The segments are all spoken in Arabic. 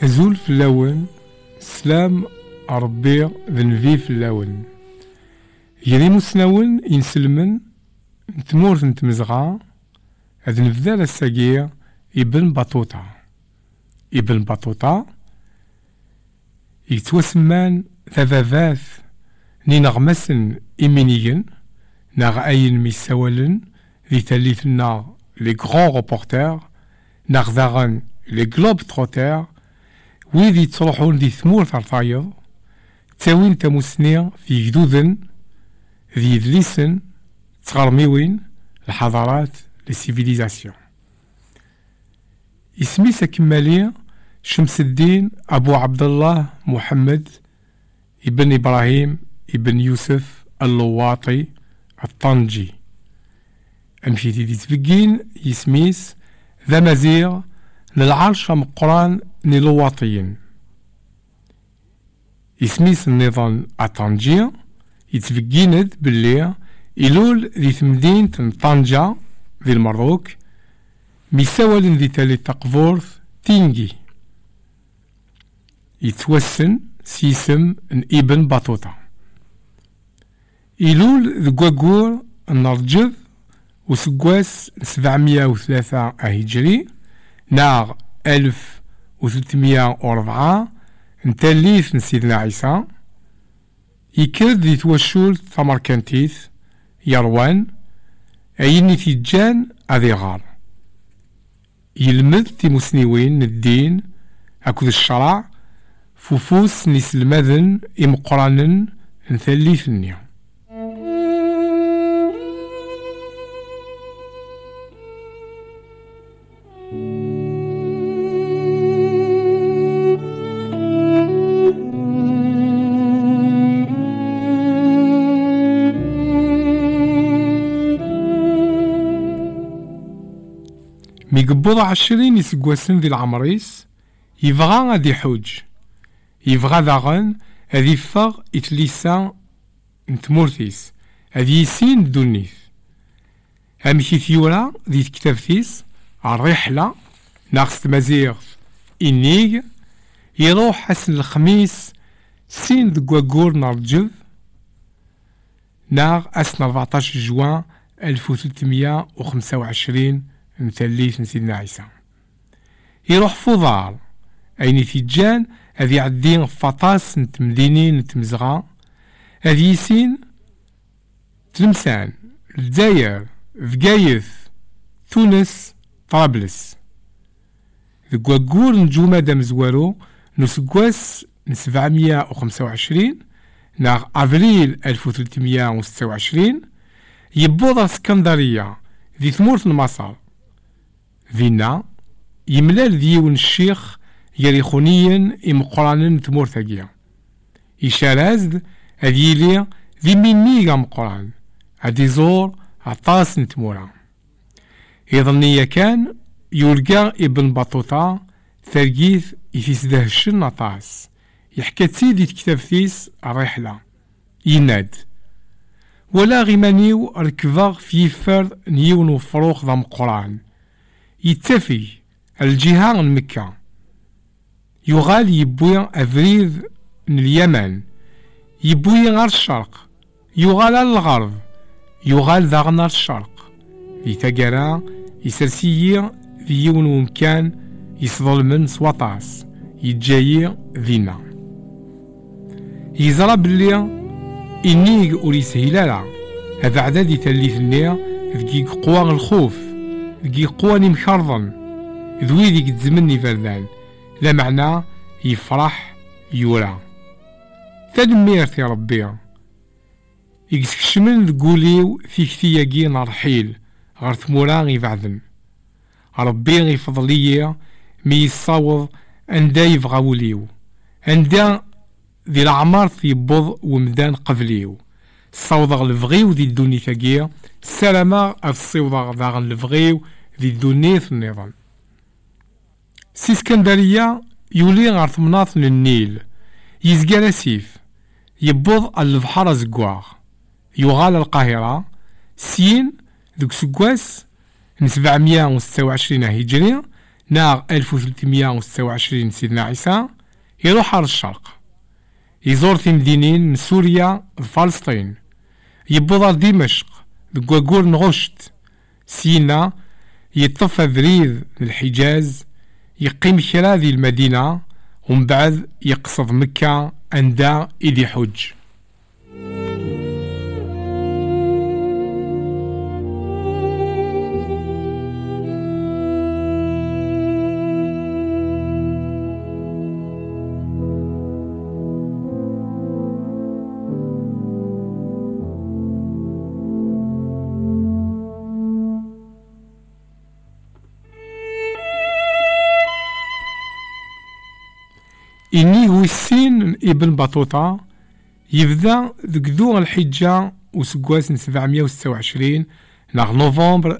أزول في اللون سلام ربي ذنبي في اللون يلي مسنون ينسلمن تمورت نتمزغا هذ نفذال الساقية ابن بطوطة يتوسمان ثفافاث ني نغمسن إمينيين ناغ أين ميساولن ذي تاليثنا لي غران روبورتير ناغ ذاغن لي غلوب تروتير ويدي تروحون دي ثمور ثرطايض تاوين تموسني في جدودن ذي ذليسن تغرميوين الحضارات لي سيفيليزاسيون. اسمي سكمالي شمس الدين أبو عبد الله محمد ابن إبراهيم ابن يوسف اللواطي الطنجي. أمشيتي دي تفقين يسميس ذا مزيغ للعرش مقران نلواطيين. يسميس النظام الطنجي يتفقيند باللي إلول ذي ثمدين طنجة ذي المروك ميساول ذي تالي تقفورث تينجي يتوسن سيسم ابن بطوطة. إلول ذي قواقور النرجذ وسقواس 703 هجري ناغ 1304 نتاليث سيدنا عيسى يكرد ذي توشول ثمركنتيث يروان أيني تيجان أذي غار يلمذ تيمسنيوين الدين أكد الشرع فوفوس نسلمذن إمقرانن نثليثني. ميقبض 20 يسقواسن ذي العمريس يبغى غادي يحوج يبغى داغن هذي يفغ إتليسا نتمورتيس هذي يسين الدنيث أمشي ثيورا ذي كتابتيس الرحلة ناقص مزيغ إنيق يروح حسن الخميس سين دقواقور نرجف ناغ أسن 14 جوان 1325 نثليث سيدنا عيسى يروح فضار أين تيجان هذي عدين فطاس نتمدينين نتمزغا هذي يسين تلمسان الجزائر فقايث تونس طرابلس ذكواقور نجومة دمزوارو نسقواس 725 ناغ أفريل 1326 يبوض اسكندرية ذي ثمورة مصر فينا يملال ذيون الشيخ يريخونيا إمقرانن ثمور ثقيا يشارازد أذيلي ذي منيغا مقران هادي زور عطاس نتمورا يظنيا كان يلقى ابن بطوطة ثرقيث يفيسده الشن عطاس يحكى تسيدي كتاب ثيس الرحلة يناد ولا غيمانيو ركفاغ في فرد نيون وفروخ ذا مقران يتفي الجهة مكة يغال يبوي أفريد من اليمن يبوي غير الشرق يغال الغرب يغال ذا غنار الشرق في تقرا يسرسي في يون ومكان يصدر من سواطاس يتجاي ذينا يزرى بلي إنيق أولي سهيلالا هذا عدد يتليثني ذكي قوى الخوف ذكي قوى مخرضن ذوي ذيك الزمن فردان لا معنى يفرح يورا تدميرت يا ربي يكسكشمن ذقوليو في كثياقي نرحيل غير ثمورا غيبعدن ربي غيفضليا مي يصاوض اندا يبغى وليو اندا ذي العمار يبوض ومدان قبليو صوضغ الفغيو ذي الدوني ثقيا السلامة الصوضغ ذاغن الفغيو ذي الدوني في النظام سي اسكندرية يولي غير ثمناط للنيل يزقى سيف يبوض البحر زقواغ يغال القاهرة سين ذوك سكواس 726 هجري نار 1326 سيدنا عيسى يروح على الشرق، يزور مدينين من سوريا وفلسطين، يبوض دمشق دكواكور نغشت سينا، يطفى بريد الحجاز، يقيم كرا ذي المدينة، ومن بعد يقصد مكة عند إيدي حج. إني ويسين ابن بطوطة يبدا ذو الحجة وسكواس 726 ناغ نوفمبر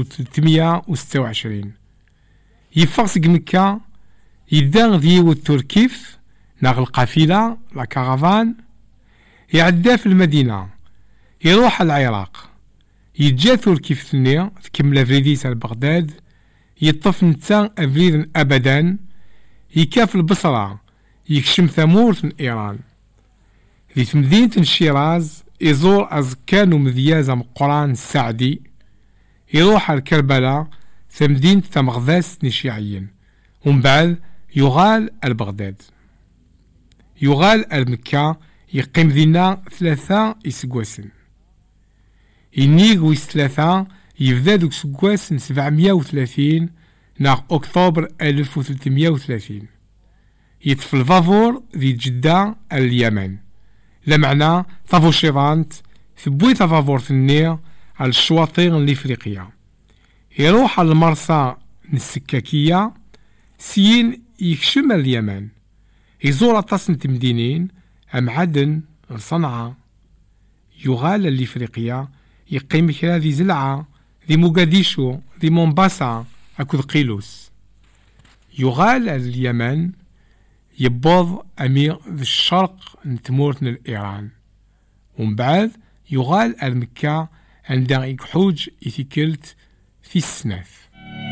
1326 يفاق سك مكة، يدا ديو التركيف ناغ القافلة لا كارافان، يعدى في المدينة، يروح العراق، يتجا تركيف ثني تكمل فريديس على بغداد، يطف نتا أفريد أبدا، يكاف البصرة، يكشم ثمورة من إيران، ذي مدينة الشيراز يزور أزكان ومذيازة مقران السعدي، يروح الكربلاء في مدينة مغذاس نشيعيين، ومن بعد يغال البغداد، يغال المكة، يقيم ذينا 3 إسكواسن، ينيق ويس 3 يبدا دوك سكواسن 730 ناغ أكتوبر 1330 يطفي الفافور ذي جدة اليمن، لمعنى طافو شيرانت ثبوي فافور ثني على الشواطئ الإفريقية، يروح على المرسى السكاكية، سين يكشم اليمن، يزور أطاس مدينين أم عدن صنعاء، يغال الإفريقية، يقيم كرا ذي زلعة ذي موغاديشو ذي مومباسا أكود قيلوس، يغال اليمن، يبوض أمير ذي الشرق نتمورتنا الإيران، ومن بعد يغال المكة عند يكحوج إثيكلت في السناف.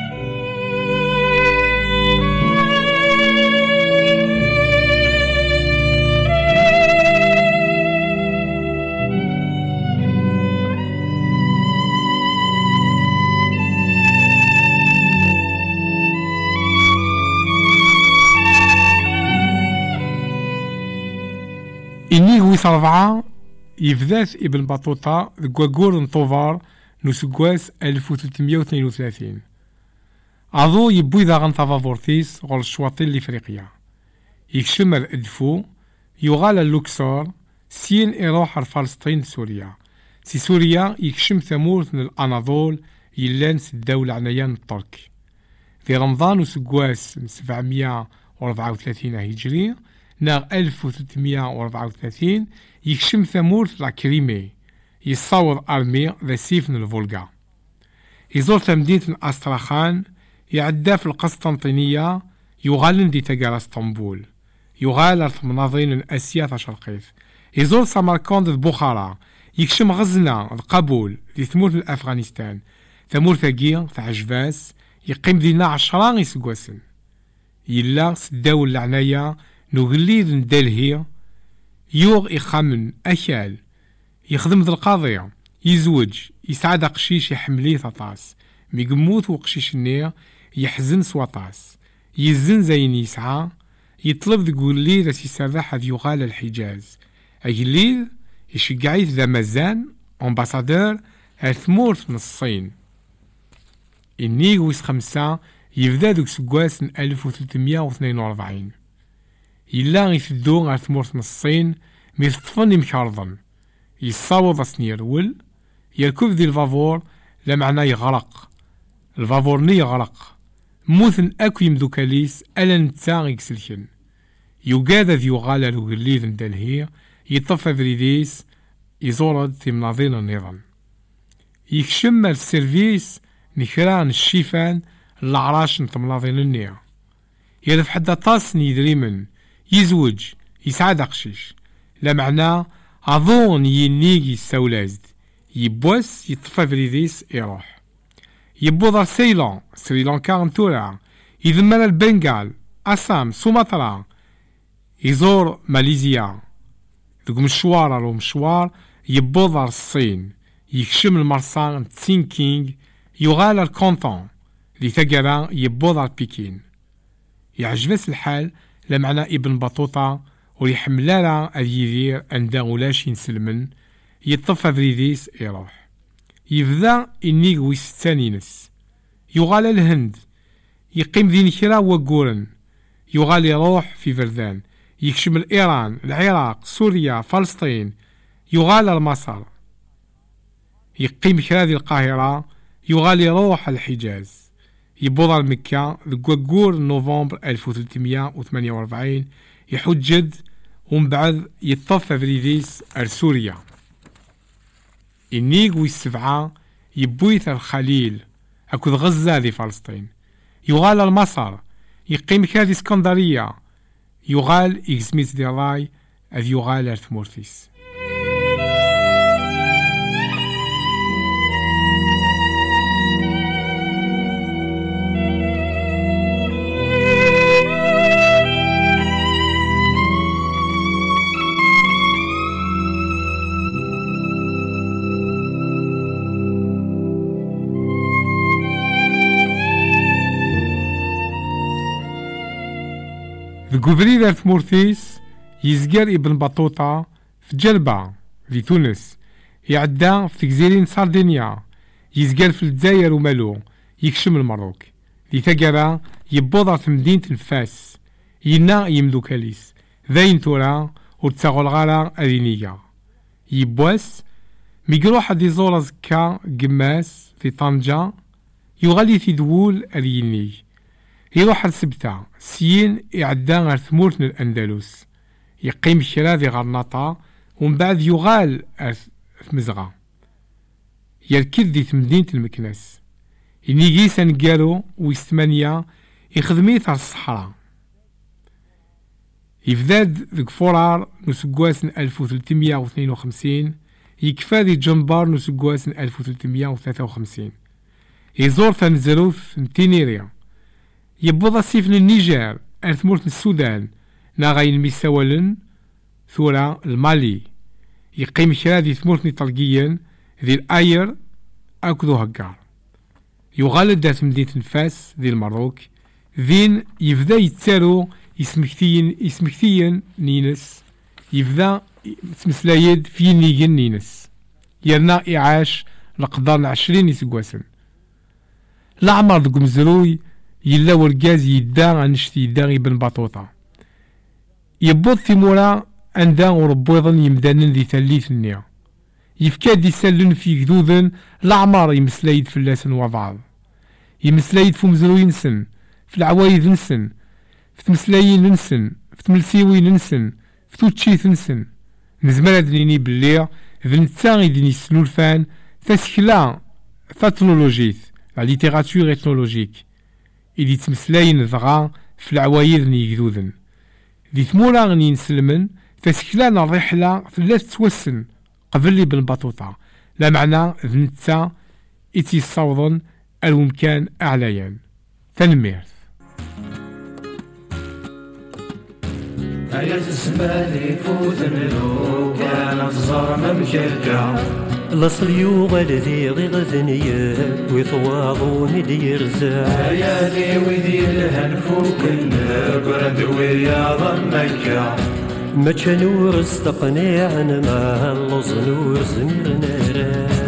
إني هو 4 يفداث ابن بطوطة ذكواكور نطوفار نسكواس 1332 عضو يبوي ذا غن تافافورتيس غور الشواطئ الإفريقية، يكشم الأدفو، يغال اللوكسور، سين يروح لفلسطين سوريا، سي سوريا يكشم ثمورة من الأناضول يلانس الدولة عنيان الترك، في رمضان وسكواس 734 هجري ناغ 1334 يكشم ثمورة لا كريمي، يصور أرمي ذا سيف من الفولغا، يزور مدينة أستراخان، يعدى في القسطنطينية، يغال دي تقال اسطنبول، يغال في مناظرين آسيا شرقية، يزور سمرقند بخارى، يكشم غزنة قبول في ثمورة أفغانستان، ثمورة ثقيل عجباس، يقيم دينا 10 يسقواسن، يلا سداول العناية نوغليد ندالهي، يوغ إخامن أكال، يخدم ذا القضية، يزوج، يسعد قشيش يحمليه ثطاس، ميقموت وقشيش النير يحزن سواطاس، يزن زين يسعى، يطلب ذا قولي ذا سيسرح ذا يغال الحجاز، أجليد يشقعيت ذا مازان أمباسادور هالثمورت من الصين. إني ويس 5 يبدا دوك سكواس 1342 يلا غيثدو غير ثمورت من الصين ميثطفن مكارضن، يصاوض سنيرول، يركب ذي الفافور لمعنى يغرق، الفافور ني يغرق، موثن أكو يمدوكاليس ألا نتا غيكسلكن، يوغادا ذي يغالا لوغليذ ندالهي، يطفى فريديس، يزورد في مناظين النظام، يكشم السيرفيس نكران الشيفان العراش نتمناظين النية، يرف حدا طاس نيدريمن، يزوج، يسعد قشيش، لمعنى أظن ينيجي السولازد، يبوس يطفى فريديس يروح، يبوض سيلان سريلانكا نتورع، يذمر البنغال، أسام، سومطرة، يزور ماليزيا. ذوك مشوار مشوار يبوض على الصين، يكشم المرسان تسينكينغ، يغال الكونتون اللي تقرا يبوض على بكين. يعجبس الحال لمعنى ابن بطوطة ويحملالا يدير عندها ولاش ينسلمن، يطفى فريديس يروح. يبدا إنيق ويستانينس، يغال الهند، يقيم ذين كرا وقورن، يغال يروح في فردان، يكشم إيران، العراق، سوريا، فلسطين، يغال مصر، يقيم كرا ذي القاهرة، يغال يروح الحجاز، يبوض مكة ذكوكور نوفمبر 1348 يحجد، ومن بعد يطفى فريديس سوريا. إنيق ويسبعة يبويث الخليل أكد غزة ذي فلسطين، يغال لمصر، يقيم كادي اسكندرية، يغال إكزميت دي راي، أذ يغال أرثمورثيس. ذو فريد أرثمورثيس يزقر ابن بطوطة في جلبة في تونس، يعدى في جزيرين ساردينيا، يزقر في الجزائر ومالو، يكشم المروك ذي تقرا يبوضع في مدينة الفاس، ينا يمدو كاليس ذاين تورا وتساغل غارا أذينيجا. يبواس ميقروح دي زورا زكا قماس في طنجة، يغالي في دول أرينيج، يروح لسبتة سين يعدى غير ثمورتنا الأندلس، يقيم كرا ذي غرناطة، ومن بعد يغال مزغة، يركض ذي مدينة المكناس، ينيجيس نقالو ويستمانيا يخدميث على الصحراء. يفداد ذيك فورار نسقواسن 1352، يكفى ذي جنبار نسقواسن 1353، يزور تنزروف نتينيريا، يبوض السيف النيجر أرثمورت السودان، ناغاين ميساولن ثورة المالي، يقيم كرا ذي ثمورتني طلقيا ذي الآير أكدو هكار. يغالد دات مدينة نفاس ذي المروك، ذين يبدا يتسارو يسمكتين نينس، يبدا تمسلايد في نيجن نينس، يرنا إعاش لقدرنا 20 يسقواسن. العمر دقم زروي يلا ورقاز يدا نشتي يدا ابن بطوطة، يبوض ثمورا عندها وربوضا يمدانن ذي ثليث النيا، يفكاد يسلن في جدوذن العمار يمسلايد فلاسن وبعض، يمسلايد في مزروي نسن، في العوايد نسن، في تمسلايين نسن، في تملسيوي نسن، في توتشيث نسن. نزمر هادنيني بلي ذنتا يدني سنولفان تسكلا ثاتنولوجيث لا ليتيراتور اثنولوجيك، إذا تمسلاين ضغا في العوايد نيجدوذن ذي ثمورا غني نسلمن تسكلان الرحلة ثلاث توسن قبل لي بالبطوطة، لا معنى ذنتا إتي صوضن المكان أعليا. تنميرث أيا تسمالي فوت ملو كان الظلم مشجع لصليو الذي غذنيا ويطواضون ديرزا يا لي وذي الهنفوك النقرد ويا ضمكا ما تشنور استقناعنا مع اللص نور زمرنا را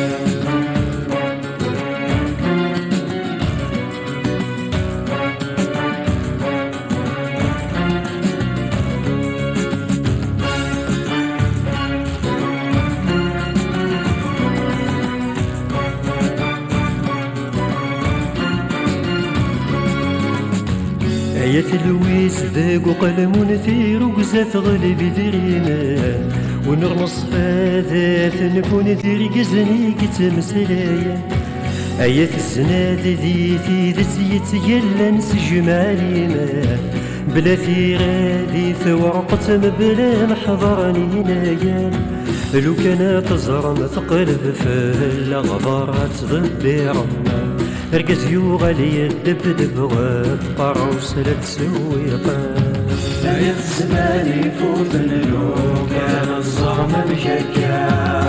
يا تلويس ذاق وقلم ونثير وقزات غلبي ذرينا ونرمص فاذات نكون ذير قزني كتمسلايا أيا الزناد ذي ذات يلا نسجم علينا بلا ثيرادي ثورقت بلا محضرني نايا لو كان تزرم ثقلب في الأغبار تضبي رمنا ركز يوغالي الدبدب والطروس لا تسويقه يا الزمان يفوت لو كان الظلم مشجع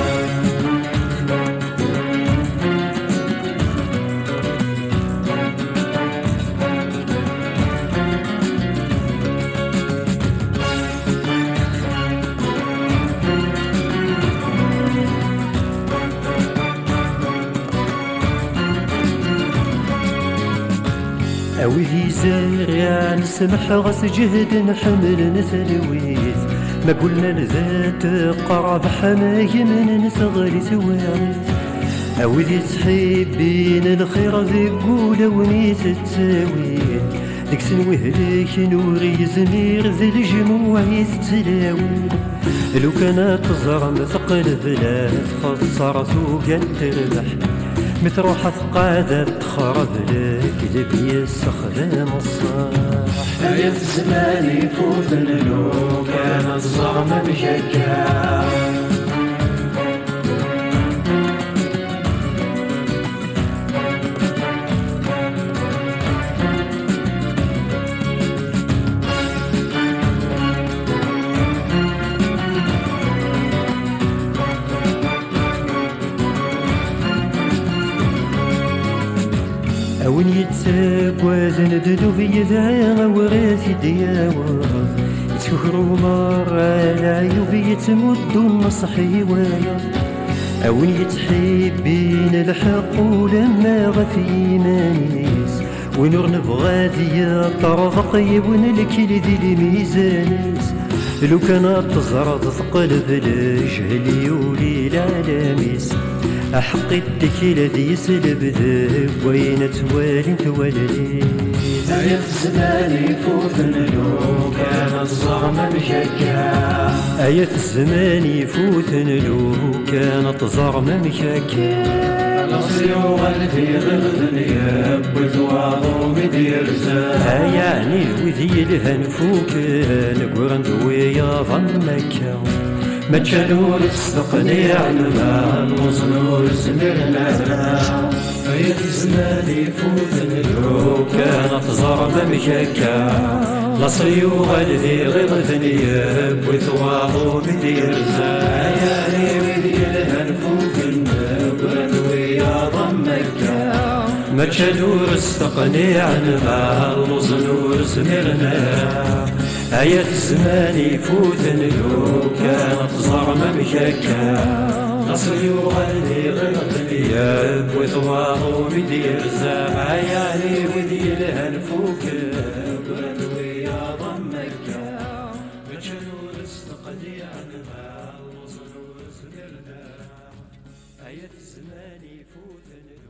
أوذي زارع نسمح غس جهد نحمل نثلويث ما قلنا لذات قرب حماي من نثغلي ثوارث أوذي تحبين الخير ذي قولة ونيث التاويل ديك سنوهلك نوري زمير ذي الجموع يستلاوي لو كانت تزرم ثقل بلاد خسرت وقال تربح متروحة ثقادة تخرب لك دبي السخدام الصاح يا الزمان يفوت لو كان الظلم مشجع أون يتساقواز ندلو في يدعي وراسي دياوز يتكهرو مرة العيوب يتمدو النصحي وايا أون يتحبين الحق ولما غفي إيمانيس ونور نبغى ذي طرف قيب ونلكي ذي الميزانيس لو كانت تزرد ثقل بالجهل يولي العلاميس أحق الدكيلة ذي سلب ذاك وين توالي توالي يا الزمان يفوت لو كان الظلم مشجع آية الزمان يفوت لو كانت ظلم مشجع نصيو غلفي غلظني بثواضو بدير زاد يعني وذي الهنفوك نقرن دويا ظنك ما تشالور استقني عن المال وصلوا سمرنا يا الزمان يفوت لو كانت ظلم مشجع لصري وغلذي غلظني بثواضو بدير زاد يعني وذي الهنفوك ما تشالور استقني عن مال وصلوا سمرنا آية الزمان يفوت لو كانت ظلمة مشكا نصري وغلي غلطني وثواغو بدير زاع يعني وذي الهنفوك بردوي يا ضمك بتشلور استقني عن مال وصلوا سمرنا آية الزمان يفوت